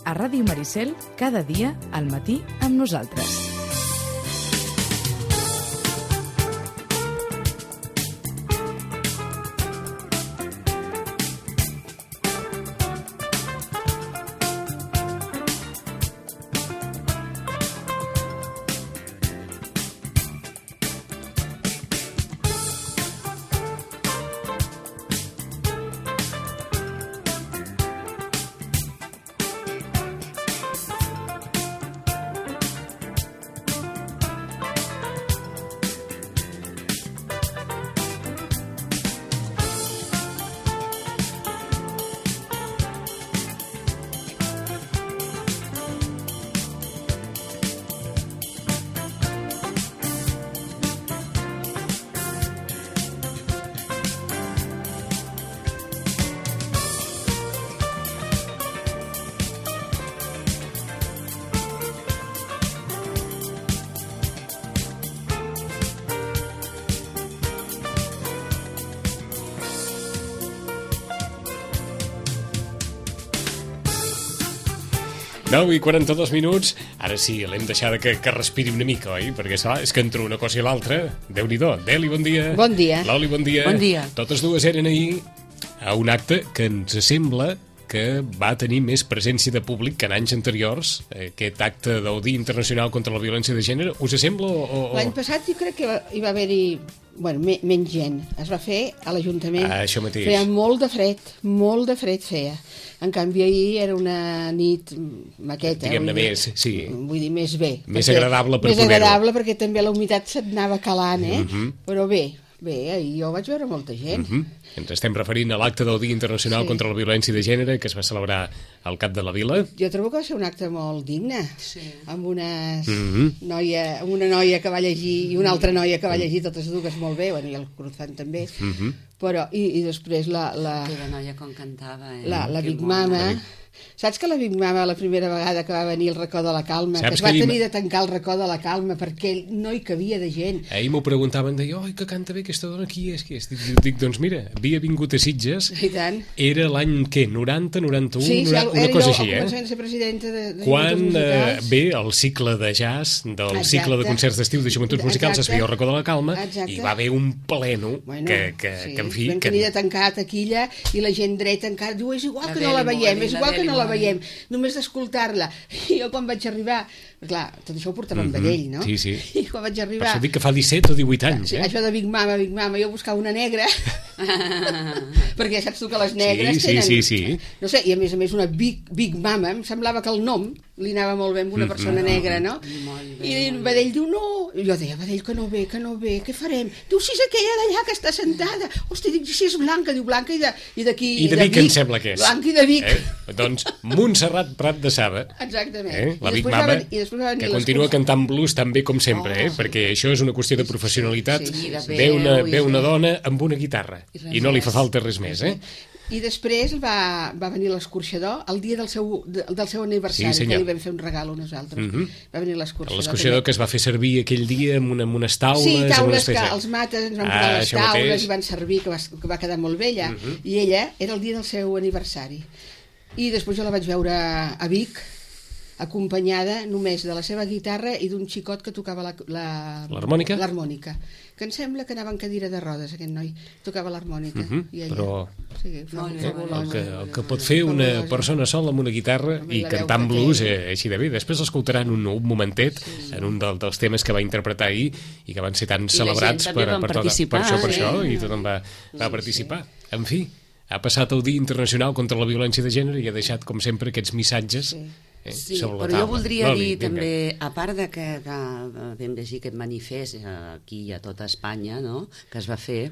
a Ràdio Maricel, cada dia al matí amb nosaltres. No, i 42 minuts, ara sí, l'hem deixada que respiri una mica, oi? Perquè és que entre una cosa i l'altra, Déu-n'hi-do. Deli, bon dia. Bon dia. Loli, bon dia. Bon dia. Totes dues eren ahir a un acte que ens sembla que va tenir més presència de públic que en anys anteriors, aquest acte del Dia Internacional contra la Violència de Gènere. Us sembla o... L'any passat jo crec que hi va haver-hi menys gent. Es va fer a l'Ajuntament. Això mateix. Feia molt de fred feia. En canvi, ahir era una nit maqueta. Diguem-ne més, sí. Vull dir, més bé. Més agradable per poder-ho. Més agradable perquè també la humitat se't anava calant, Però bé, ahir jo vaig veure molta gent. Ens estem referint a l'acte del Dia Internacional contra la Violència de Gènere que es va celebrar al Cap de la Vila. Jo trobo que va ser un acte molt digne, amb una noia que va llegir i una altra noia que va llegir totes dues molt bé, i el Cruzant també, però, i després aquella noia com cantava, la Big Mama. Saps que la Big Mama, la primera vegada que va venir el Racó de la Calma, que es va tenir de tancar el Racó de la Calma perquè no hi cabia de gent. Ahir m'ho preguntaven, deia, oi, que canta bé aquesta dona, qui és? Dic, doncs mira, havia vingut a Sitges, era l'any, què, 90, 91, una cosa així, començant a ser presidenta de quan ve el cicle de jazz, del cicle de concerts d'estiu de joventuts musicals, es feia el Racó de la Calma, i va haver un pleno que en fi... Vam tenir de tancar taquilla i la gent dreta encara diu, és igual que no la veiem, és igual que no la veiem, només d'escoltar-la. I jo quan vaig arribar, clar, tot això ho portava amb ell, no? Sí. I quan vaig arribar... Per això dic que fa 17 o 18 anys, Això de Big Mama, jo buscava una negra, perquè saps tu que les negres tenen... Sí. No sé, i a més una Big Mama, em semblava que el nom li anava molt bé amb una persona negra, no? I Badell diu, no, i jo deia, Badell, que no ve, què farem? Diu, si és aquella d'allà que està sentada. Hosti, dic, si és blanca, diu, blanca i d'aquí... I de Vic em sembla que és. Blanca i de Vic. Doncs Montserrat Prat de Saba. Exactament. La Big Mama, que continua cantant blues tan bé com sempre, perquè això és una qüestió de professionalitat. Ve una dona amb una guitarra i no li fa falta res més, I després va venir l'escorxador el dia del seu aniversari, que li vam fer un regal a nosaltres. Va venir l'escorxador. L'escorxador que es va fer servir aquell dia amb unes taules. Sí, taules que els mates ens van posar les taules i van servir, que va quedar molt bella. I ella era el dia del seu aniversari. I després jo la vaig veure a Vic, acompanyada només de la seva guitarra i d'un xicot que tocava l'harmònica, que em sembla que anava en cadira de rodes, aquest noi tocava l'harmònica. Però el que pot fer una persona sola amb una guitarra i cantant blues així de bé, després l'escoltaran un momentet en un dels temes que va interpretar ahir i que van ser tan celebrats per això, i tothom va participar. En fi, ha passat el Dia Internacional contra la Violència de Gènere i ha deixat, com sempre, aquests missatges Sí, però jo voldria dir també, a part de que vam llegir aquest manifest aquí a tota Espanya, no?, que es va fer,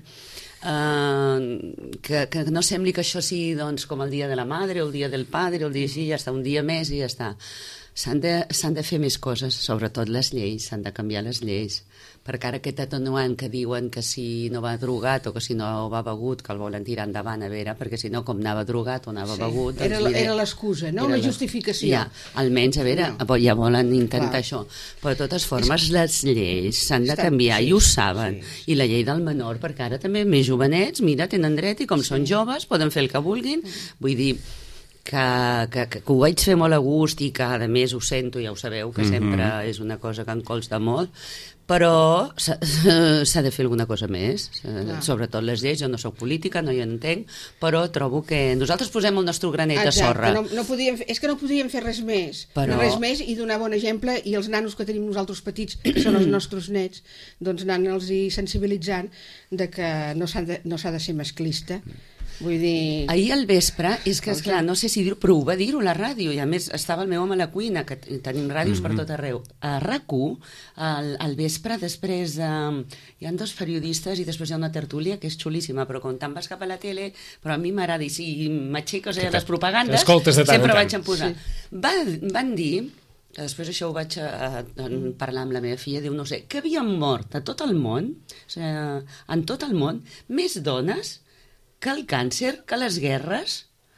que no sembli que això sigui com el dia de la madre o el dia del padre o el dia així, ja està, un dia més i ja està. S'han de fer més coses, sobretot les lleis, s'han de canviar les lleis, perquè ara aquest atenuant que diuen que si no va drogat o que si no va begut, que el volen tirar endavant, a veure, perquè si no, com anava drogat o anava begut... Era l'excusa, no? La justificació. Ja, almenys, a veure, ja volen intentar això. Però de totes formes, les lleis s'han de canviar i ho saben. I la llei del menor, perquè ara també més jovenets, mira, tenen dret i com són joves poden fer el que vulguin. Vull dir que ho vaig fer molt a gust i que a més ho sento, ja ho sabeu, que sempre és una cosa que em colsta molt, però s'ha de fer alguna cosa més, sobretot les lleis. Jo no sóc política, no hi entenc, però trobo que nosaltres posem el nostre granet de sorra. És que no podíem fer res més, res més, i donar bon exemple, i els nanos que tenim nosaltres petits, que són els nostres nets, doncs anant-los sensibilitzant de que no s'ha de ser masclista. Vull dir... Ahir al vespre, és que esclar, no sé si dir-ho, però ho va dir-ho a la ràdio, i a més estava el meu home a la cuina, que tenim ràdios per tot arreu. A RAC1, al vespre, després hi ha 2 periodistes i després hi ha una tertúlia que és xulíssima, però quan te'n vas cap a la tele, però a mi m'agrada, i si m'aixeques a les propagandes, sempre vaig en posar. Van dir, que després això ho vaig parlar amb la meva filla, diu, no sé, que havien mort a tot el món, en tot el món, més dones que el càncer, que les guerres.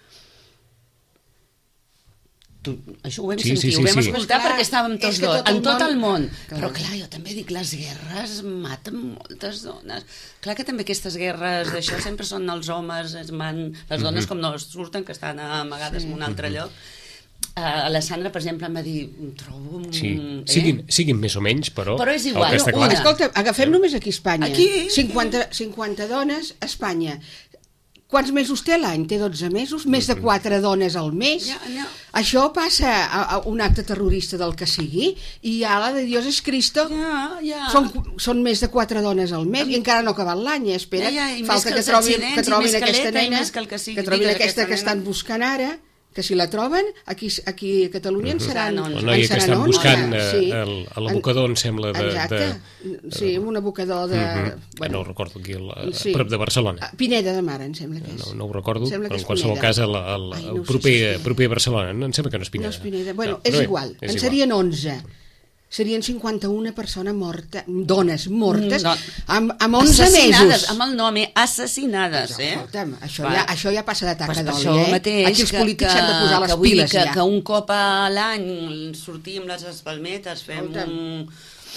Això ho vam sentir, ho vam escoltar perquè estàvem tots dos, en tot el món. Però clar, jo també dic, les guerres maten moltes dones. Clar que també aquestes guerres d'això sempre són els homes, les dones com no surten, que estan amagades en un altre lloc. La Sandra, per exemple, em va dir, trobo... Siguin més o menys, però... Però és igual. Escolta, agafem només aquí a Espanya. 50 dones a Espanya. Quants mesos té l'any? Té 12 mesos, més de 4 dones al mes. Això passa a un acte terrorista del que sigui, i a la de Dios es Cristo són més de 4 dones al mes, i encara no ha acabat l'any, espera, falta que trobin aquesta nena, que trobin aquesta que estan buscant ara, que si la troben, aquí a Catalunya en seran 11. La noia que estan buscant a l'abocador, em sembla, sí, un abocador de... No ho recordo aquí, prop de Barcelona. Pineda de Mar, em sembla que és. No ho recordo, però en qualsevol cas el proper Barcelona, em sembla que no és Pineda. No és Pineda, bueno, és igual, en serien 11. Serien 51 persones mortes, dones mortes, amb 11 mesos. Amb el nom, assassinades. Escolta'm, això ja passa de taca d'oli, Aquí els polítics s'han de posar les piles, ja. Que un cop a l'any sortim les espalmetes, fem un...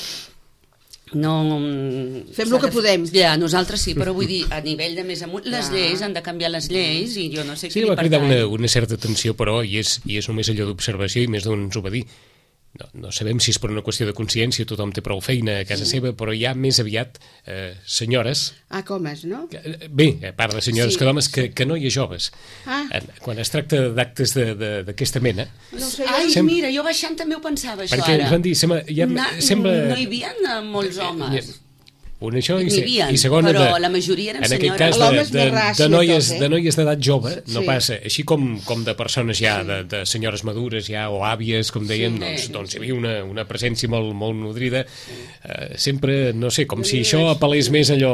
Fem el que podem. Ja, nosaltres sí, però vull dir, a nivell de més amunt, les lleis, han de canviar les lleis, i jo no sé qui li pertany. Sí, va cridar una certa tensió, però, i és només allò d'observació, i més d'un ens ho va dir. No sabem si és per una qüestió de consciència, tothom té prou feina a casa seva, però hi ha més aviat senyores... comes, no? Bé, a part de senyores que d'homes, que noies joves. Quan es tracta d'actes d'aquesta mena... Mira, jo baixant també ho pensava, això, ara. Perquè ens van dir, sembla... No hi havia molts homes. Una això, i segona, però la majoria eren senyores. En aquest cas, de noies d'edat jove, no passa, així com de persones ja, de senyores madures ja, o àvies, com dèiem, doncs hi havia una presència molt nodrida, sempre, no sé, com si això apel·lés més allò...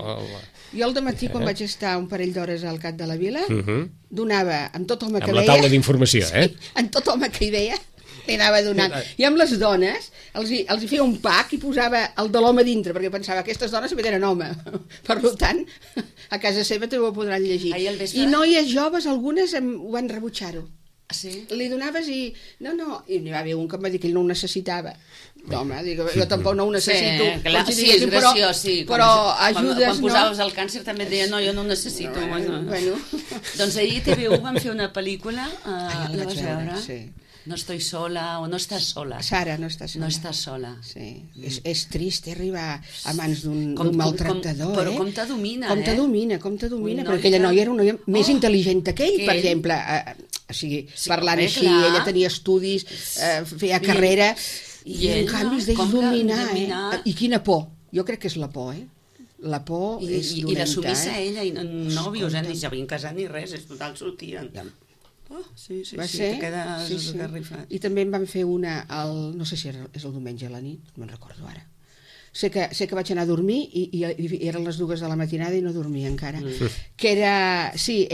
Jo al dematí, quan vaig estar un parell d'hores al Cat de la Vila, donava amb tot home que veia... Amb la taula d'informació, amb tot home que hi veia, li anava donant. I amb les dones els hi feia un pack i posava el de l'home dintre, perquè pensava que aquestes dones també tenen home. Per tant, a casa seva també ho podran llegir. I noies joves, algunes ho van rebutjar-ho. Sí? Li donaves i... No, i n'hi va haver un que em va dir que ell no ho necessitava. Home, jo tampoc no ho necessito. Sí, és graciós, sí. Però ajudes, no? Quan posaves el càncer també et deia, no, jo no ho necessito. Doncs ahir TV1 van fer una pel·lícula, la vas veure? Sí. No estoy sola, o no estàs sola. Sara, no estàs sola. No estàs sola. Sí. És trist arribar a mans d'un maltractador, Però com te domina, Com te domina, perquè aquella noia era una noia més intel·ligent que ell, per exemple. O sigui, parlant així, ella tenia estudis, feia carrera, i en canvi es deixa dominar, I quina por. Jo crec que és la por, La por és dolenta, I la submissa ella, i nòvios, ni s'havien casat ni res, és total, sortien. Sí, te quedes esgarrifat. I també em van fer una, no sé si és el diumenge a la nit, no me'n recordo ara. Sé que vaig anar a dormir i eren les 2 de la matinada i no dormia encara. Que era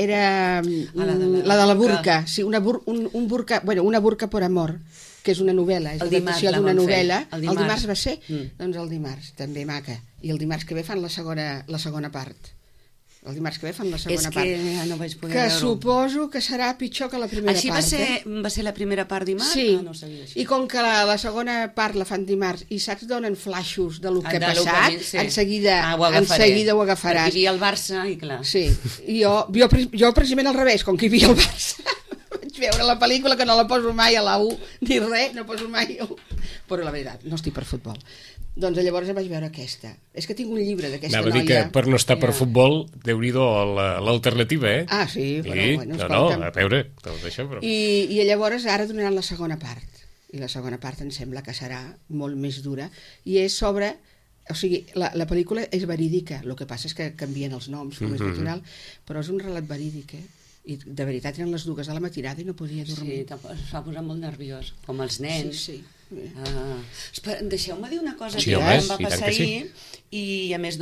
la de la burca, una burca por amor, que és una novel·la, és l'adaptació d'una novel·la. El dimarts va ser? Doncs el dimarts, també maca. I el dimarts que ve fan la segona part. El dimarts que ve fan la segona part. És que no vaig poder veure-ho. Que suposo que serà pitjor que la primera part. Així va ser la primera part dimarts? Sí, i com que la segona part la fan dimarts i saps, donen flaixos de lo que ha passat, en seguida ho agafaràs. Perquè hi havia el Barça i clar. Sí, i jo precisament al revés, com que hi havia el Barça, vaig vaig veure la pel·lícula, que no la poso mai a la 1, ni res, no poso mai a 1. Però la veritat, no estic per futbol. Doncs llavors em vaig veure aquesta. És que tinc un llibre d'aquesta noia. Anava a dir que per no estar per futbol, Déu-n'hi-do l'alternativa, eh? Ah, sí, però bueno, no, a veure, tot això, però... I llavors ara donaran la segona part. I la segona part em sembla que serà molt més dura. I és sobre... O sigui, la pel·lícula és verídica, el que passa és que canvien els noms, com és natural, però és un relat verídic, I de veritat eren les 2 de la matinada i no podia dormir. Sí, es va posar molt nerviós, com els nens. Sí. Deixeu-me dir una cosa que em va passar ahir, i a més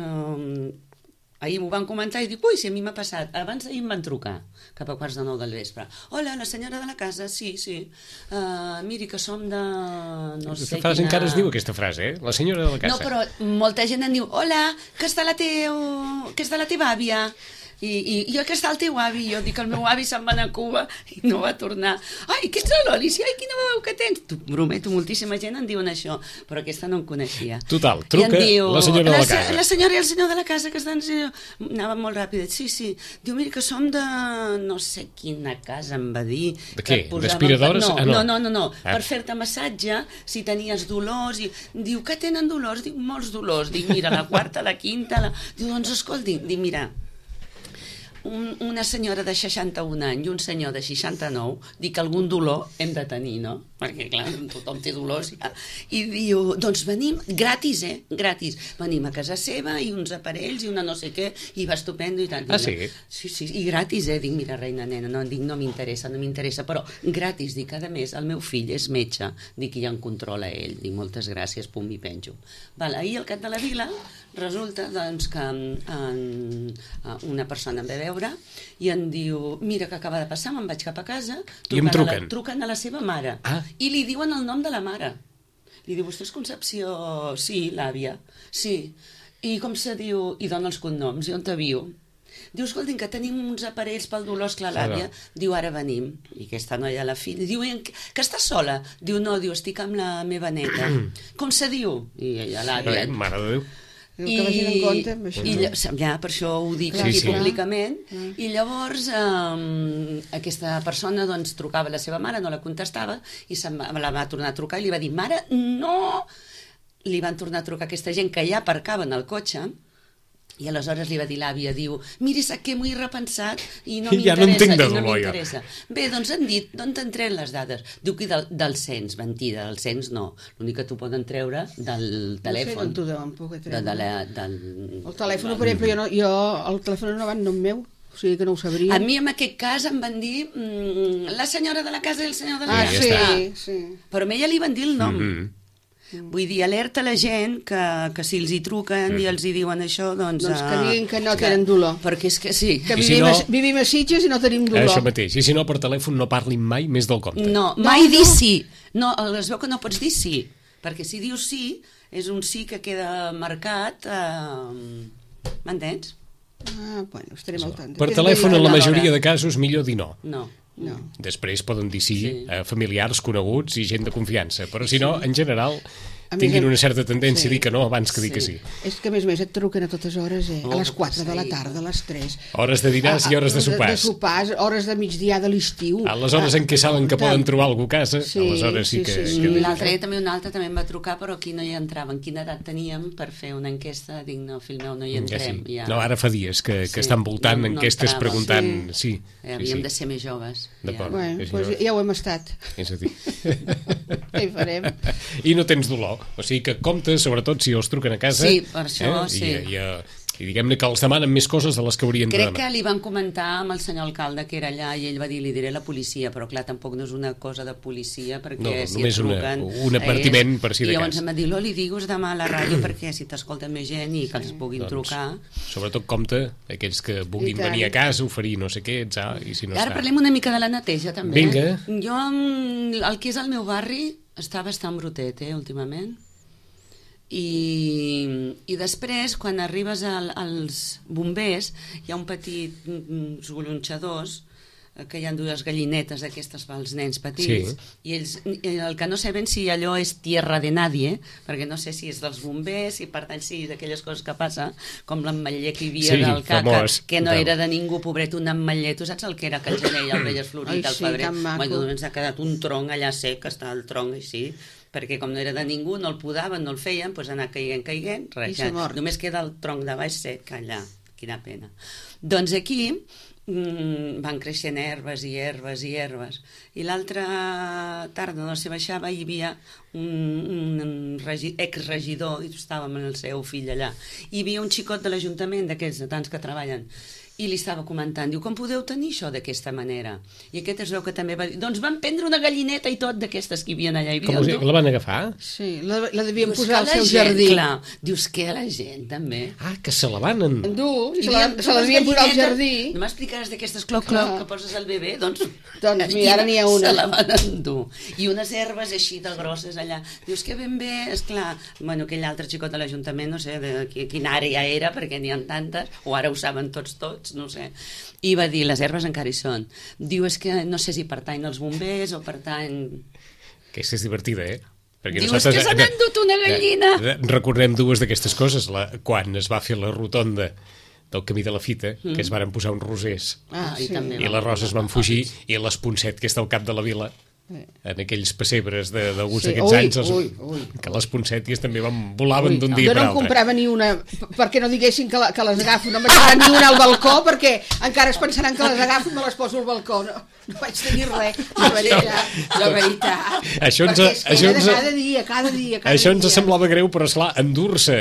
ahir m'ho van comentar i dic, ui, si a mi m'ha passat. Abans d'ahir em van trucar, cap a 8:45 del vespre. Hola, la senyora de la casa, sí. Miri, que som de... no sé quina... Encara es diu aquesta frase, la senyora de la casa. No, però molta gent em diu, hola, que està la teva àvia. I jo, que està el teu avi? Jo dic que el meu avi se'n va anar a Cuba i no va tornar. Ai, que ets l'Òlicia? Ai, quina veu que tens? T'ho prometo, moltíssima gent en diuen això, però aquesta no em coneixia. Total, truca la senyora de la casa. La senyora i el senyor de la casa que estan... Anava molt ràpid. Sí. Diu, mira, que som de... no sé quina casa em va dir. De què? D'aspiradores? No. Per fer-te massatge, si tenies dolors. Diu, què tenen dolors? Diu, molts dolors. Dic, mira, la quarta, la quinta... Diu, doncs escolti, dic, mira... una senyora de 61 anys i un senyor de 69, dic que algun dolor hem de tenir, no? Perquè, clar, tothom té dolors. I diu, doncs venim, gratis, gratis. Venim a casa seva i uns aparells i una no sé què, i va estupendo i tant. Ah, sí? Sí, i gratis, Dic, mira, reina nena, no, dic, no m'interessa, però gratis, dic, a més, el meu fill és metge, dic, i ja en controla ell, dic, moltes gràcies, pum, i penjo. Ahir al Cap de la Vila resulta, doncs, que una persona em ve a veure i em diu, mira que acaba de passar, me'n vaig cap a casa, truquen a la seva mare i li diuen el nom de la mare. Li diu, vostè és Concepció? Sí, l'àvia. Sí. I com se diu? I dona els cognoms. I on te viu? Diu, escolti'm, que tenim uns aparells pel dolor, esclar, l'àvia. Diu, ara venim. I aquesta noia, la filla, diu, que estàs sola? Diu, no, estic amb la meva neta. Com se diu? I ella, l'àvia... Mare de Déu. Que vagin en compte amb això. Ja, per això ho dic aquí públicament. I llavors aquesta persona doncs trucava a la seva mare, no la contestava, i la va tornar a trucar i li va dir, mare, no! Li van tornar a trucar aquesta gent que ja aparcaven el cotxe, i aleshores li va dir l'àvia, diu, miri, sap què m'ho he repensat i no m'interessa. Ja no entenc de dolor, ja. Bé, doncs han dit, d'on t'han tret les dades? Diu que del cens, mentida, del cens no. L'únic que t'ho poden treure del telèfon. No sé on t'ho deuen poder treure. El telèfon, per exemple, jo el telèfon no va en nom meu. O sigui que no ho sabria. A mi en aquest cas em van dir la senyora de la casa i el senyor de la casa. Sí. Però a ella li van dir el nom. Vull dir, alerta la gent que si els hi truquen i els hi diuen això, doncs que diguin que no tenen dolor. Perquè és que sí. Que vivim a Sitges i no tenim dolor. Això mateix. I si no, per telèfon no parlin mai més del compte. No, mai dir sí. No, es veu que no pots dir sí. Perquè si dius sí, és un sí que queda marcat. M'entens? Bueno, estarem al tant. Per telèfon, en la majoria de casos, millor dir no. No. Després poden dir sí a familiars, coneguts i gent de confiança, però si no, en general tinguin una certa tendència a dir que no abans que dir que sí. És que a més et truquen a totes hores, a les 4 de la tarda, a les 3. Hores de dinars i hores de sopars. De sopars, hores de migdià de l'estiu. A les hores en què saben que poden trobar algú a casa, aleshores sí que... L'altre dia també una altra també em va trucar, però aquí no hi entrava. En quina edat teníem per fer una enquesta? Dic, no, fill meu, no hi entrem. No, ara fa dies que estan voltant enquestes preguntant... Havíem de ser més joves. D'acord. Ja ho hem estat. És a dir... Què hi farem? I no tens dolor. O sigui que compte, sobretot si els truquen a casa. Sí, per això, sí. I diguem-ne que els demanen més coses de les que haurien de demanar. Crec que li van comentar amb el senyor alcalde que era allà i ell va dir, li diré la policia, però clar, tampoc no és una cosa de policia perquè si et truquen... un advertiment per si de cas. I llavors em va dir, li digues demà a la ràdio perquè si t'escolta més gent i que els puguin trucar... Sobretot compte, aquells que vulguin venir a casa, oferir no sé què, i si no Ara parlem una mica de la neteja també. Vinga. Jo, el que és el meu barri està bastant brutet, últimament. I després, quan arribes als bombers, hi ha un petit golonxadors que hi ha dues gallinetes d'aquestes pels nens petits, i ells, el que no saben si allò és tierra de nadie, perquè no sé si és dels bombers, i per tant sí, d'aquelles coses que passa, com l'ametller que hi havia del caca, que no era de ningú, pobret, un ametller, tu saps el que era que el gener ja el veies florit al febrer? Ens ha quedat un tronc allà sec, està el tronc així, perquè com no era de ningú, no el podaven, no el feien, doncs anar caiguent, res, només queda el tronc de baix sec allà, quina pena. Doncs aquí van creixent herbes i herbes i herbes, i l'altra tarda no sé, baixava i hi havia un exregidor, i estàvem amb el seu fill allà, i hi havia un xicot de l'Ajuntament, d'aquests de tants que treballen, i li estava comentant, diu, com podeu tenir això d'aquesta manera? I aquest es veu que també va dir, doncs van prendre una gallineta i tot d'aquestes que hi havia allà. Com la van agafar? Sí, la devien posar al seu jardí. Clar, dius que la gent també. Ah, que se la van endur, se la devien posar al jardí. No m'explicaràs d'aquestes cloc-cloc que poses al bebè? Doncs mira, ara n'hi ha una. Se la van endur. I unes herbes així de grosses allà. Dius que ben bé, esclar, bueno, aquell altre xicot de l'Ajuntament, no sé de quina àrea era, perquè n'hi ha tantes, o ara ho saben tots, no sé, i va dir, les herbes encara hi són. Diu, és que no sé si pertany als bombers o pertany... Aquesta és divertida, Perquè diu, és que s'han endut una gallina. Recordem dues d'aquestes coses, quan es va fer la rotonda del Camí de la Fita, que es varen posar uns rosers, i les roses van fugir, i l'Esponset, que està al cap de la vila, en aquells pessebres d'alguns d'aquests anys, que les ponceties també volaven d'un dia per altre. Jo no comprava ni una, perquè no diguessin que les agafo, no vaig comprar ni una al balcó, perquè encara es pensaran que les agafo i me les poso al balcó. No vaig tenir res, la veritat. Això cada dia. Això ens semblava greu, però esclar, endur-se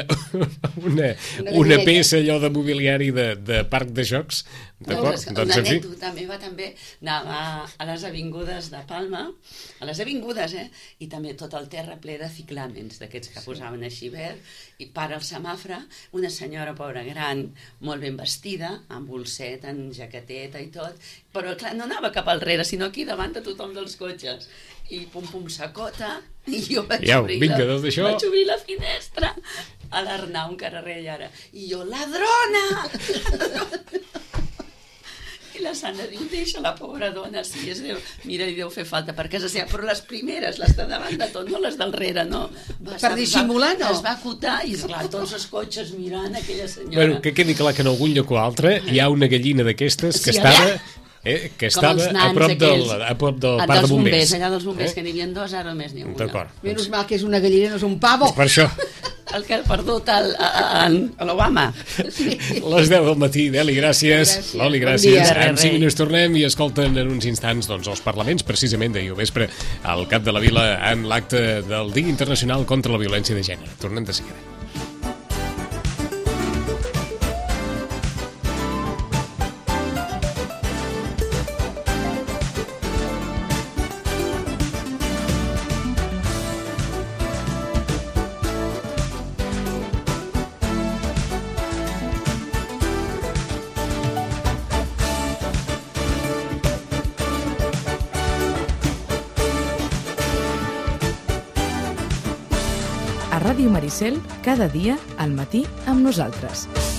una peça allò de mobiliari de parc de jocs, d'acord? Una anècdota meva també anava a les avingudes de Palma, a les avingudes, i també tot el terra ple de ciclàmens, d'aquests que posaven així verd, i para el semàfora, una senyora pobra gran, molt ben vestida, amb bolset, amb jaqueteta i tot, però clar, no anava cap al darrere, sinó aquí davant de tothom dels cotxes. I pum-pum s'acota, i jo vaig obrir la finestra a l'Arnau, encara reia ara, i jo, ladrona! I la Sana diu, deixa la pobra dona, sí, mira, li deu fer falta per casa seva, però les primeres, les de davant de tot, no les del rere, no. Per dissimular, no? Es va acotar i, esclar, tots els cotxes mirant aquella senyora. Bueno, que quedi clar que en algun lloc o altre hi ha una gallina d'aquestes que estava... que estava a prop del parc de bombers. Allà dels bombers, que n'hi havia dos, ara només n'hi ha una. D'acord. Menys mal que és una gallina, no és un pavo. Per això. El que ha perdut a l'Obama. Les 10 del matí, Deli, gràcies. Loli, gràcies. En 5 minuts tornem i escolten en uns instants els parlaments, precisament d'ahir al vespre, al cap de la vila, en l'acte del Dia Internacional contra la Violència de Gènere. Tornem de seguida. A Ràdio Maricel, cada dia al matí amb nosaltres.